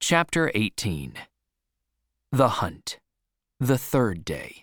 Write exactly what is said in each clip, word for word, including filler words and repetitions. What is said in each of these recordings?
Chapter eighteen. The Hunt. The Third Day.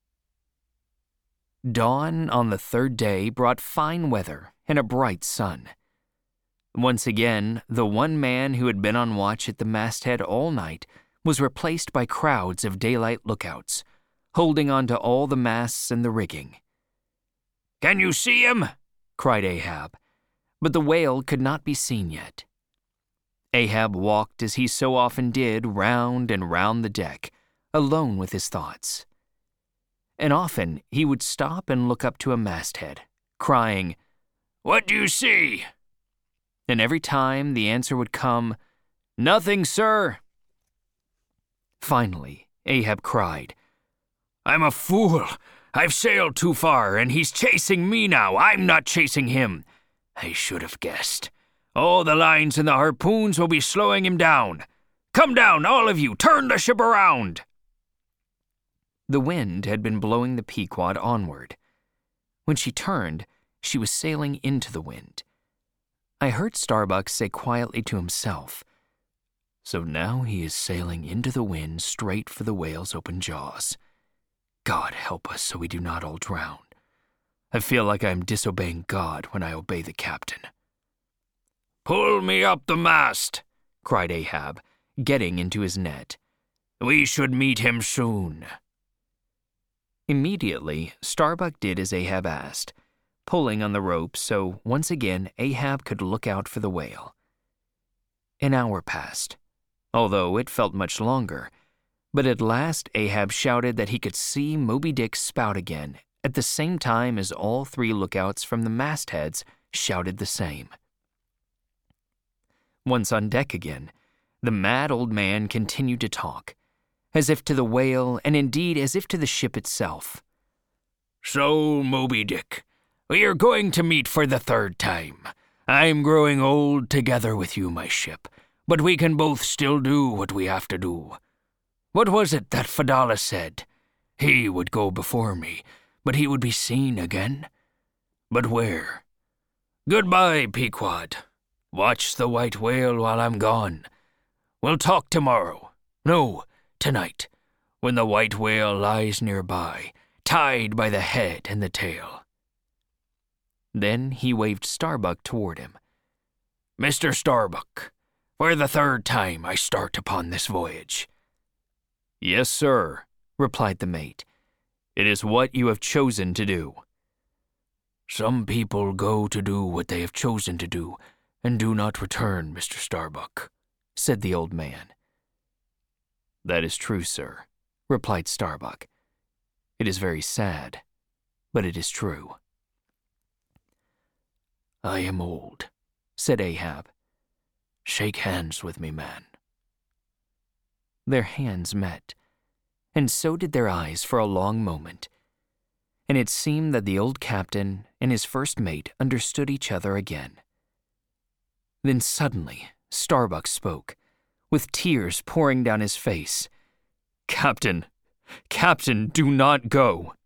Dawn on the third day brought fine weather and a bright sun. Once again, the one man who had been on watch at the masthead all night was replaced by crowds of daylight lookouts, holding on to all the masts and the rigging. "Can you see him?" cried Ahab, but the whale could not be seen yet. Ahab walked as he so often did round and round the deck, alone with his thoughts. And often he would stop and look up to a masthead, crying, "What do you see?" And every time the answer would come, "Nothing, sir." Finally, Ahab cried, "I'm a fool. I've sailed too far, and he's chasing me now. I'm not chasing him. I should have guessed. All the lines and the harpoons will be slowing him down. Come down, all of you. Turn the ship around." The wind had been blowing the Pequod onward. When she turned, she was sailing into the wind. I heard Starbuck say quietly to himself, "So now he is sailing into the wind straight for the whale's open jaws. God help us so we do not all drown. I feel like I am disobeying God when I obey the captain." "Pull me up the mast," cried Ahab, getting into his net. "We should meet him soon." Immediately, Starbuck did as Ahab asked, pulling on the rope so once again Ahab could look out for the whale. An hour passed, although it felt much longer, but at last Ahab shouted that he could see Moby Dick's spout again at the same time as all three lookouts from the mastheads shouted the same. Once on deck again, the mad old man continued to talk, as if to the whale and indeed as if to the ship itself. "So, Moby Dick, we are going to meet for the third time. I'm growing old together with you, my ship, but we can both still do what we have to do. What was it that Fedallah said? He would go before me, but he would be seen again. But where? Goodbye, Pequod. Watch the white whale while I'm gone. We'll talk tomorrow. No, tonight, when the white whale lies nearby, tied by the head and the tail." Then he waved Starbuck toward him. "Mister Starbuck, for the third time I start upon this voyage." "Yes, sir," replied the mate. "It is what you have chosen to do." "Some people go to do what they have chosen to do, and do not return, Mister Starbuck," said the old man. "That is true, sir," replied Starbuck. "It is very sad, but it is true." "I am old," said Ahab. "Shake hands with me, man." Their hands met, and so did their eyes for a long moment, and it seemed that the old captain and his first mate understood each other again. Then suddenly, Starbuck spoke, with tears pouring down his face. "Captain, Captain, do not go."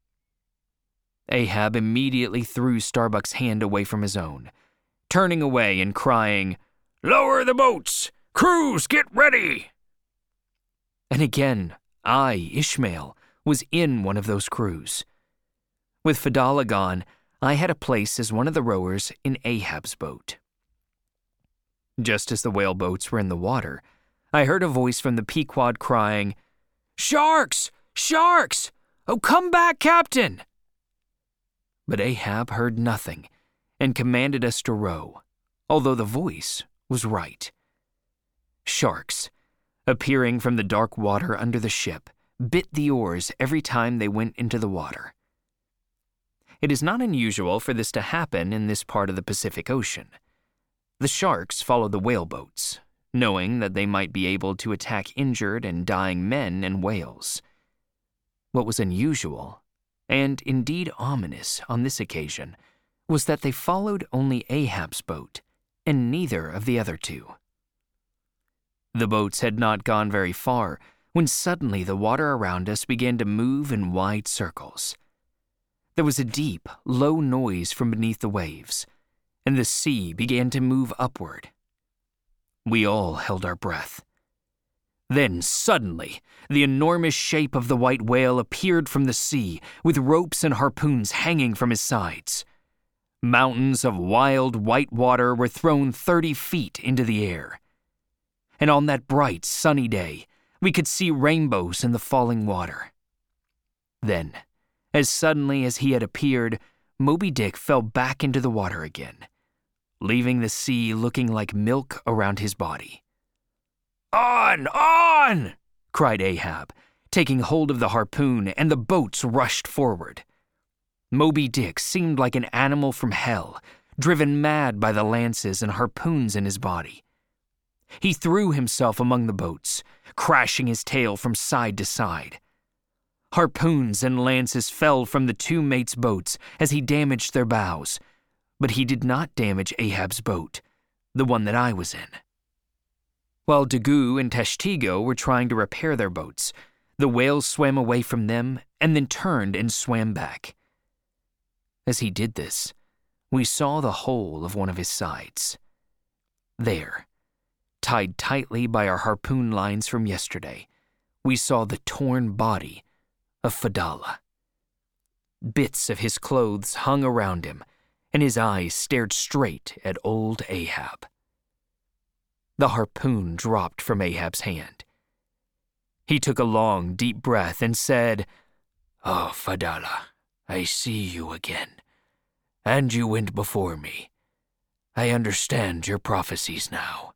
Ahab immediately threw Starbuck's hand away from his own, turning away and crying, "Lower the boats! Crews, get ready!" And again, I, Ishmael, was in one of those crews. With Fedallah gone, I had a place as one of the rowers in Ahab's boat. Just as the whale boats were in the water, I heard a voice from the Pequod crying, "Sharks! Sharks! Oh, come back, Captain!" But Ahab heard nothing and commanded us to row, although the voice was right. Sharks, appearing from the dark water under the ship, bit the oars every time they went into the water. It is not unusual for this to happen in this part of the Pacific Ocean. The sharks followed the whaleboats, knowing that they might be able to attack injured and dying men and whales. What was unusual, and indeed ominous on this occasion, was that they followed only Ahab's boat, and neither of the other two. The boats had not gone very far when suddenly the water around us began to move in wide circles. There was a deep, low noise from beneath the waves, and the sea began to move upward. We all held our breath, Then, suddenly, the enormous shape of the white whale appeared from the sea, with ropes and harpoons hanging from his sides. Mountains of wild white water were thrown thirty feet into the air. And on that bright, sunny day, we could see rainbows in the falling water. Then, as suddenly as he had appeared, Moby Dick fell back into the water again, leaving the sea looking like milk around his body. "On! On!" cried Ahab, taking hold of the harpoon, and the boats rushed forward. Moby Dick seemed like an animal from hell, driven mad by the lances and harpoons in his body. He threw himself among the boats, crashing his tail from side to side. Harpoons and lances fell from the two mates' boats as he damaged their bows, but he did not damage Ahab's boat, the one that I was in. While Daggoo and Tashtego were trying to repair their boats, the whale swam away from them and then turned and swam back. As he did this, we saw the whole of one of his sides. There, tied tightly by our harpoon lines from yesterday, we saw the torn body of Fedallah. Bits of his clothes hung around him, and his eyes stared straight at old Ahab. The harpoon dropped from Ahab's hand. He took a long, deep breath and said, "Oh, Fedallah, I see you again, and you went before me. I understand your prophecies now."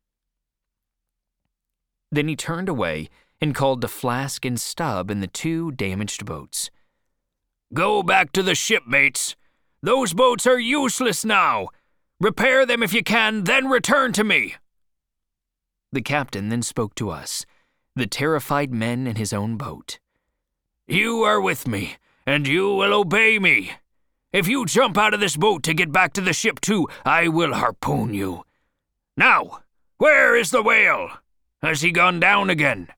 Then he turned away and called to Flask and Stubb in the two damaged boats. "Go back to the ship, mates. Those boats are useless now. Repair them if you can, then return to me." The captain then spoke to us, the terrified men in his own boat. "You are with me, and you will obey me. If you jump out of this boat to get back to the ship too, I will harpoon you. Now, where is the whale? Has he gone down again?"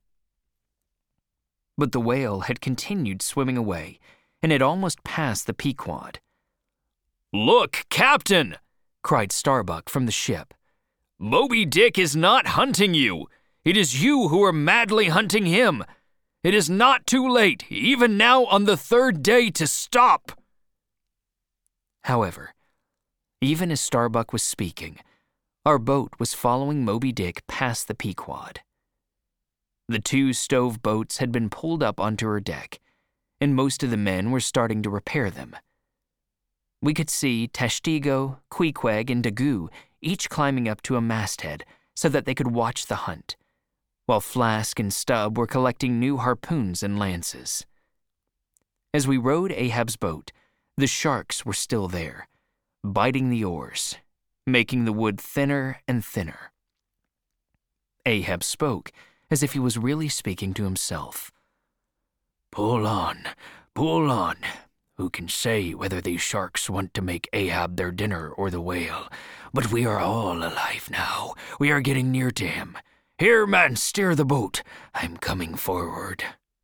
But the whale had continued swimming away, and had almost passed the Pequod. "Look, Captain!" cried Starbuck from the ship. "Moby Dick is not hunting you. It is you who are madly hunting him. It is not too late, even now on the third day, to stop." However, even as Starbuck was speaking, our boat was following Moby Dick past the Pequod. The two stove boats had been pulled up onto her deck, and most of the men were starting to repair them. We could see Tashtego, Queequeg, and Daggoo each climbing up to a masthead so that they could watch the hunt, while Flask and Stubb were collecting new harpoons and lances. As we rowed Ahab's boat, the sharks were still there, biting the oars, making the wood thinner and thinner. Ahab spoke as if he was really speaking to himself. "Pull on, pull on. Who can say whether these sharks want to make Ahab their dinner or the whale? But we are all alive now. We are getting near to him. Here, man, steer the boat. I'm coming forward."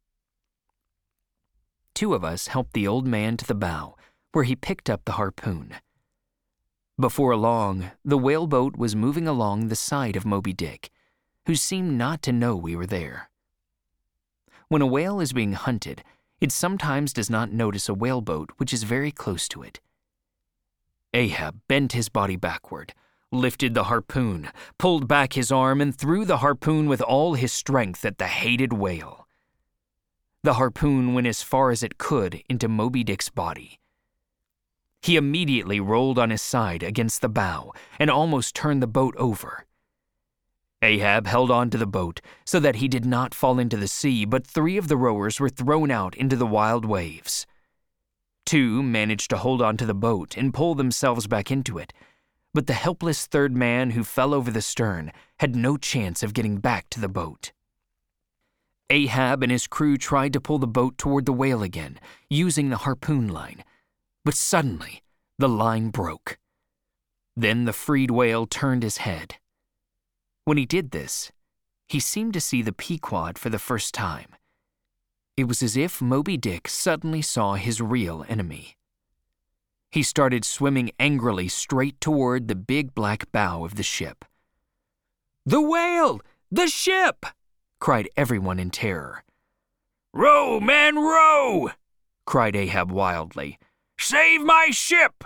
Two of us helped the old man to the bow, where he picked up the harpoon. Before long, the whaleboat was moving along the side of Moby Dick, who seemed not to know we were there. When a whale is being hunted, it sometimes does not notice a whaleboat which is very close to it. Ahab bent his body backward, lifted the harpoon, pulled back his arm, and threw the harpoon with all his strength at the hated whale. The harpoon went as far as it could into Moby Dick's body. He immediately rolled on his side against the bow and almost turned the boat over. Ahab held on to the boat so that he did not fall into the sea, but three of the rowers were thrown out into the wild waves. Two managed to hold on to the boat and pull themselves back into it, but the helpless third man who fell over the stern had no chance of getting back to the boat. Ahab and his crew tried to pull the boat toward the whale again, using the harpoon line, but suddenly the line broke. Then the freed whale turned his head. When he did this, he seemed to see the Pequod for the first time. It was as if Moby Dick suddenly saw his real enemy. He started swimming angrily straight toward the big black bow of the ship. "The whale! The ship!" cried everyone in terror. "Row, men, row!" cried Ahab wildly. "Save my ship!"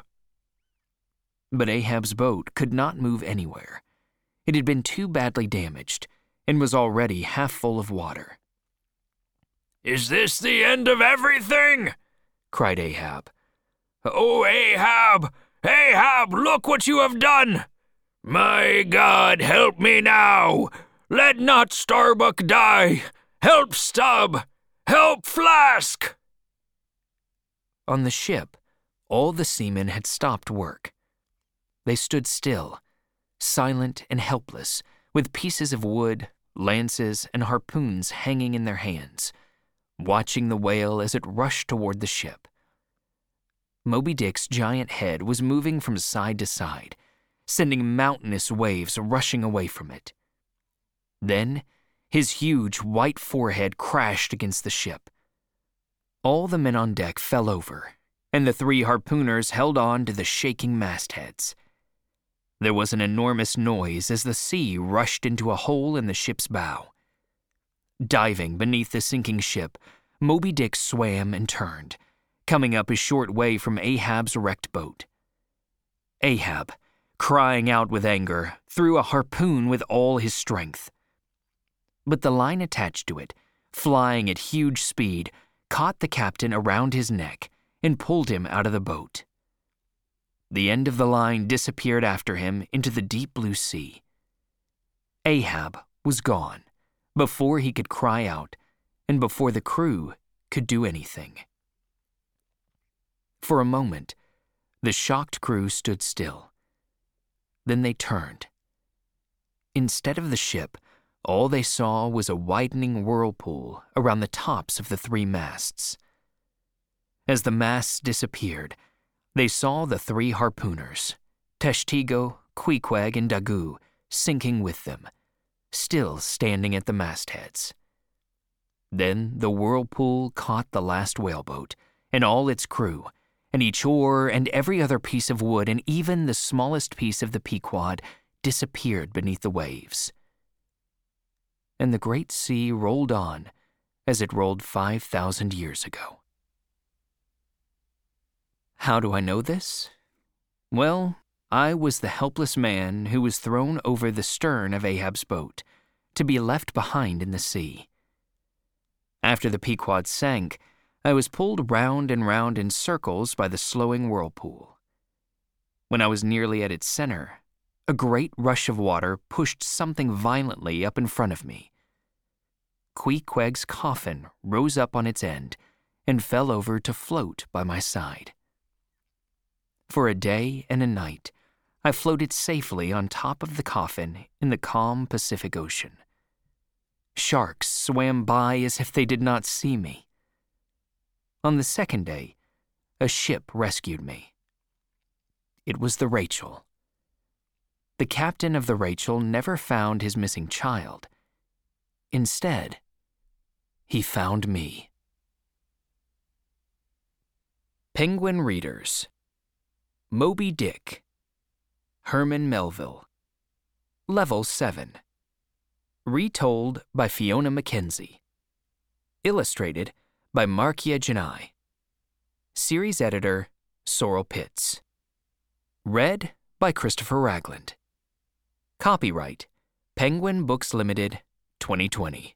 But Ahab's boat could not move anywhere. It had been too badly damaged and was already half full of water. "Is this the end of everything?" cried Ahab. "Oh, Ahab! Ahab, look what you have done! My God, help me now! Let not Starbuck die! Help Stubb! Help Flask!" On the ship, all the seamen had stopped work. They stood still, silent and helpless, with pieces of wood, lances, and harpoons hanging in their hands, watching the whale as it rushed toward the ship. Moby Dick's giant head was moving from side to side, sending mountainous waves rushing away from it. Then, his huge white forehead crashed against the ship. All the men on deck fell over, and the three harpooners held on to the shaking mastheads. There was an enormous noise as the sea rushed into a hole in the ship's bow. Diving beneath the sinking ship, Moby Dick swam and turned, coming up a short way from Ahab's wrecked boat. Ahab, crying out with anger, threw a harpoon with all his strength. But the line attached to it, flying at huge speed, caught the captain around his neck and pulled him out of the boat. The end of the line disappeared after him into the deep blue sea. Ahab was gone before he could cry out and before the crew could do anything. For a moment, the shocked crew stood still. Then they turned. Instead of the ship, all they saw was a widening whirlpool around the tops of the three masts. As the masts disappeared, they saw the three harpooners, Tashtego, Queequeg, and Daggoo, sinking with them, still standing at the mastheads. Then the whirlpool caught the last whaleboat and all its crew, and each oar and every other piece of wood and even the smallest piece of the Pequod disappeared beneath the waves. And the great sea rolled on as it rolled five thousand years ago. How do I know this? Well, I was the helpless man who was thrown over the stern of Ahab's boat to be left behind in the sea. After the Pequod sank, I was pulled round and round in circles by the slowing whirlpool. When I was nearly at its center, a great rush of water pushed something violently up in front of me. Queequeg's coffin rose up on its end and fell over to float by my side. For a day and a night, I floated safely on top of the coffin in the calm Pacific Ocean. Sharks swam by as if they did not see me. On the second day, a ship rescued me. It was the Rachel. The captain of the Rachel never found his missing child. Instead, he found me. Penguin Readers. Moby Dick. Herman Melville. Level seven. Retold by Fiona Mackenzie. Illustrated by Markia Janai. Series editor, Sorrel Pitts. Read by Christopher Ragland. Copyright, Penguin Books Limited, twenty twenty.